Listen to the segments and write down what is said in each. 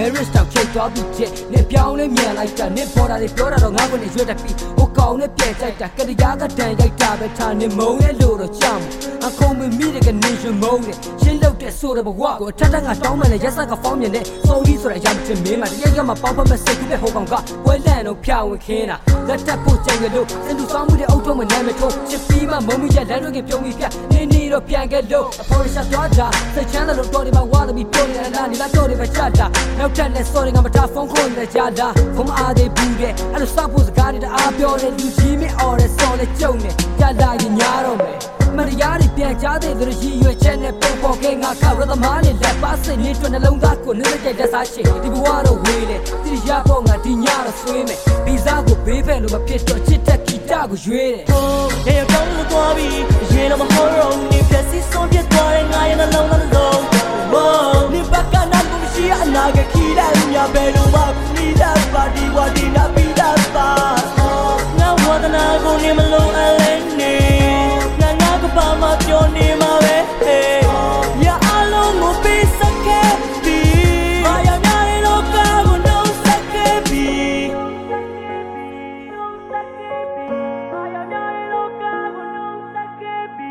marriage တောင်ချိတ်သွားပြီးတဲ့နေပြောင်းလဲမြန်လိုက်တာနေပေါ်တာတွေပြောတာတော့ငါ့ကိုနေရွက်တက်ပြီးဟိုကောင်နဲ့ပြန်ကြိုက်တာကတရားကတန်ရိုက်တာပဲထားနေမုံရဲ့လို့တော့ကြောက်အခုံးမိတဲ့ကနေရှင်မုံနဲ့ရှင်းလောက်တဲ့ဆိုတဲ့ဘဝကိုအထက်ထက်ကတောင်းမှလည်းရက်ဆက်ကဖောင်းမြင်တဲ့စိုးကြီးဆိုတဲ့အရာမတင်မင်းမှာတကယ်မှပေါက်ဖက်မဲ့စိတ်ကူးတဲ့ဟိုကောင်ကပွဲလန့်တော့ဖြာဝင်ခင်းတာလက်တက်ဖို့ကြိုင်ရလို့စင်သူဆောင်မှုတဲ့အုပ်ထုံးမနာမထိုးချစ်ပြီးမှမုံမိရလမ်းတွေကပြုံးပြီးပြနေတော့ပြန်ခဲ့လို့အဖော်ရရှာသွားတာစိတ်ချမ်းသာလို့တော်တယ်မှာဝါသမီပြောနေတာလားနေလားတော်တယ်ပဲချတာနောက်ထပ်နဲ့စော်တယ်ငါမထားဖုန်းခေါ်နေကြတာဖုန်းအားသေးဘူးတဲ့အဲ့လိုစောက်ဖို့စကားတွေတအားပြောတယ်လူကြီးမင်းအော်တယ်စော်လဲကြုံနေကြလာရင်ညားတော့မယ်မတရားတွေပြန်ကြားတဲ့သူရည်ရွယ်ချက်နဲ့ပုံပေါ်ခဲ့ငါခရသမားနဲ့လက်ပါစိတ်နဲ့တွနှလုံးသားကိုနှိမ့်တဲ့လက်စားချေဒီဘဝတော့ဝေးလေတိရပေါ်ငါဒီညတော့ဆွေးမယ်ဗီဇာကိုဘေးဖက်လို့မဖြစ်တော့ချစ်တဲ့ဂီတကိုရွေးတယ်ရေကောင်းလို့သွားပြီးရေတော့မဟောတော့နေပြစီဆုံးပြသွားတဲ့ငါရဲ့နှလုံးသားလုံးဝေါနေဘကနာကိုမရှိအနာကခီးတယ်မြဘယ်လိုမှမိသားပါဒီဝဒီနာပြီးတာပါငါဝဒနာကိုနေမလုံးအလဲနေဘာမှပြောနေမှာပဲရအလုံးကိုပေးစခဲ့ပြီဘာရနိုင်လို့ကားကိုနှုတ်ဆက်ခဲ့ပြီဘာရနိုင်လို့ကားကိုနှုတ်ဆက်ခဲ့ပြီ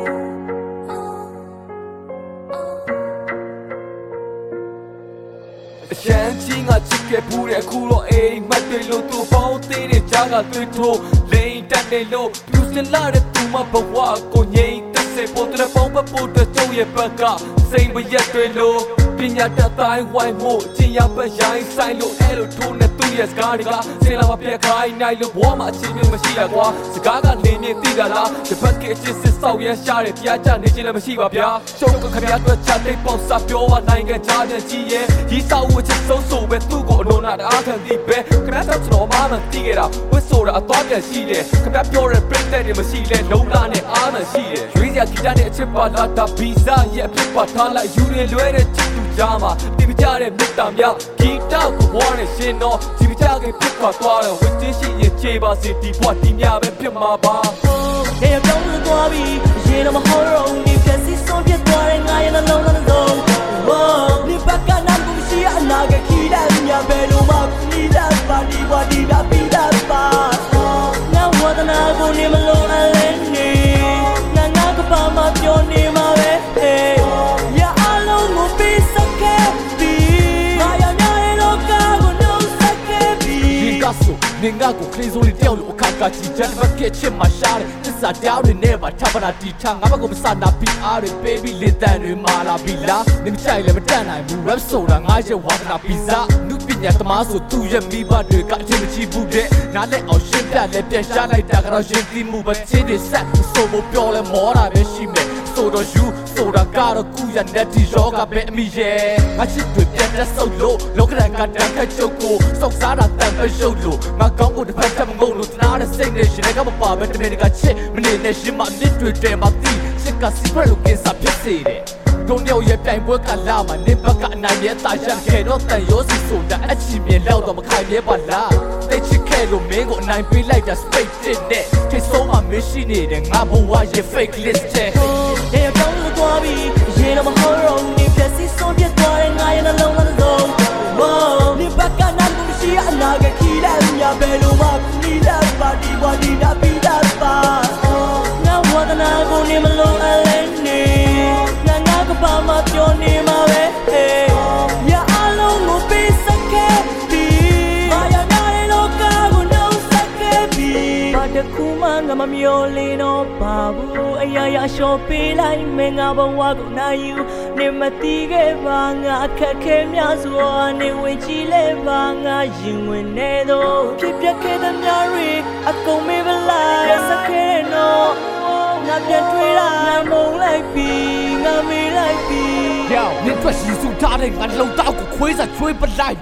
အရှမ်းကြီးငါချစ်ခဲ့ဘူးတဲ့အခုတော့အိမ်မက်တွေလို့သူပေါင်းသေးတဲ့ကြားကတွေ့ထိုးလိန်တက်နေလို့ပြူစင်လာတဲ့သူမဘဝကိုငြိမ်သက်စေဖို့တဲ့ပေါင်းပတ်ဖို့တဲ့ကျုံရဲ့ဘက်ကစိန်မရက်တွေလို့ပညာတတ်တိုင်းဝိုင်းဖို့ချင်းရပတ်ရိုင်းဆိုင်လို့အဲ့လိုထိုးနေသူရဲ့စကားတွေကစင်လာမပြက်ခိုင်းနိုင်လို့ဘဝမှာအချင်းမျိုးမရှိရကွာစကားကလင်းနေသိတာလားဒီဘက်ကအချင်းစစ်ဆောက်ရရှာတယ်ပြားကြနေချင်းလည်းမရှိပါဗျာရှုံးကခမရတော့ချက်တိတ်ပေါက်စားပြောပါနိုင်ငံခြားတဲ့ကြီးရဲ့ရီးဆောက်ဝချစ်ဆုံးဆိုပဲသူ့ကိုအလုံးနာတအားခံသည်ပဲခမရတော့ကျွန်တော်မှမသိခဲ့တာဝစ်ဆိုတာအသွားပြန်ရှိတယ်ခမရပြောတဲ့ break တဲ့တွေမရှိလဲလုံးလာနဲ့အားမရှိတယ်ရွေးစရာဂီတနဲ့အချစ်ပါလာတာဗီဇာရဲ့အဖြစ်ပါထားလိုက်ယူရင်လွဲတဲ့ချစ်သူကြားမှာဒီမကြတဲ့မြတ်တာများဂီတကိုဘွားနဲ့ရှင်တော့ဒီမကြခင်ဖြစ်ခွာသွားတယ်ဝစ်ချင်းရှိရင်ခြေပါစေဒီဘွားဒီများပဲဖြစ်မှာပါရေကောင်းလို့သွားပြီးရေတော့မဟောတော့နေပြစီဆုံးပြသွားတဲ့ငါရဲ့နှလုံးသားလုံးဝေါနေဘကနာကိုမရှိအနာကခီးတယ်မြဘယ်လိုမှမိသားပါဒီဝဒီနာပြီးတာပါငါဝဒနာကိုနေမလုံးအလဲနေငါကပါမပြောနေမှာပဲရအလုံးကိုပေးစခဲ့ပြီဘာရနိုင်လို့ကားကိုနှုတ်ဆက်ခဲ့ပြီဒီကဆိုနေငါကိုခလေးစိုးလေးတယောက်လို့အခါကကြည့်ချက်တစ်ပတ်ချစ်မှရှားတယ်သစ္စာတရားတွေနဲ့ပါထပ်ပါတာတီထားငါဘက်ကိုမစနာပြီးအားတွေပေးပြီးလေတန်တွေမာလာပြီလားနေမချိုက်လည်းမတတ်နိုင်ဘူး rap ဆိုတာငါရဲ့ဝါသနာပီဇာနုပညာသမားဆိုသူ့ရဲ့မိဘတွေကအထင်မကြီးဘူးတဲ့နားလက်အောင်ရှင်းပြလည်းပြန်ရှားလိုက်တာကတော့ရှင်းသိမှုပဲချင်းတွေဆက်ဆိုဖို့ပြောလဲမောတာပဲရှိမယ်ဆိုတော့ယူဆိုတာကတော့ကူရတဲ့ဒီရောကပဲအမိရဲ့ငါချစ်တွေပြန်တဲ့ဆုပ်လို့လောကရန်ကတန်ခတ်ချုပ်ကိုစောက်စားတာတန်ပဲရှုပ်လို့ငါကောင်းကိုတစ်ဖက်ထပ်မငုံလို့တနာတဲ့စိတ်နဲ့ရှင်လည်းကမပါပဲတမင်တကာချစ်မနေနဲ့ရှင်မနစ်တွေတဲမှာတီးချစ်ကစီဖရလို့ကင်းစားဖြစ်စေတယ်တို့ညောင်ရဲ့ပြိုင်ပွဲကလာမှာနေဘက်ကအနိုင်ရဲ့တာရခဲ့တော့တန်ရောစီဆိုတာအချီမြင်လောက်တော့မခိုင်ရဲပါလားတိတ်ချစ်ခဲ့လို့မင်းကိုအနိုင်ပေးလိုက်တာ straight တဲ့ထိတ်ဆုံးမှမရှိနေတဲ့ငါဘဝရဲ့ fake list တဲ့ရေကောင်းလို့သွားပြီးရေတော့မဟောတော့နေပြစီဆုံးပြသွားတဲ့ငါရဲ့နှလုံးသားလုံးဝေါနေဘကနာကိုမရှိအနာကခီးတယ်မြဘယ်လိုမှမိသားပါဒီဝဒီနာပြီးတာပါငါဝဒနာကိုနေမလုံးအလဲနေငါကပါမပြောနေမှာပဲရအလုံးကိုပေးစခဲ့ပြီဘာရနိုင်လို့ကားကိုနှုတ်ဆက်ခဲ့ပြီဘာတခုမှငါမမျောလင်းတော့ပါဘူးအရာရာလျှော်ပေးလိုက်မင်းငါဘဝကိုနိုင်ယူနေမတီးခဲ့ပါငါအခက်ခဲများစွာနေဝင်ကြည့်လဲပါငါရင်ဝင်နေတော့ဖြစ်ပျက်ခဲ့တဲ့များတွေအကုန်မေးပလိုက်စခဲ့တော့ငါပြန်တွေ့တာငါမုန်းလိုက်ပြီငါမေးလိုက်ပြီယောနင်ထွက်ရှိစုထားတဲ့ငါလုံတောက်ကိုခွေးစားချွေးပလိုက်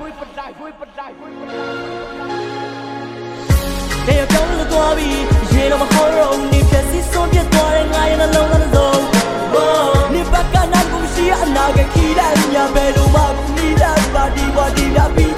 ရေကောင်းလို့သွားပြီးရေတော့မဟောတော့နေပြစီဆုံးပြသွားတဲ့ငါရဲ့နှလုံးသားလုံးဝေါနေဘကနာကိုမရှိအနာကခီးတယ်မြဘယ်လိုမှမိသားပါဒီဝဒီနာပြီး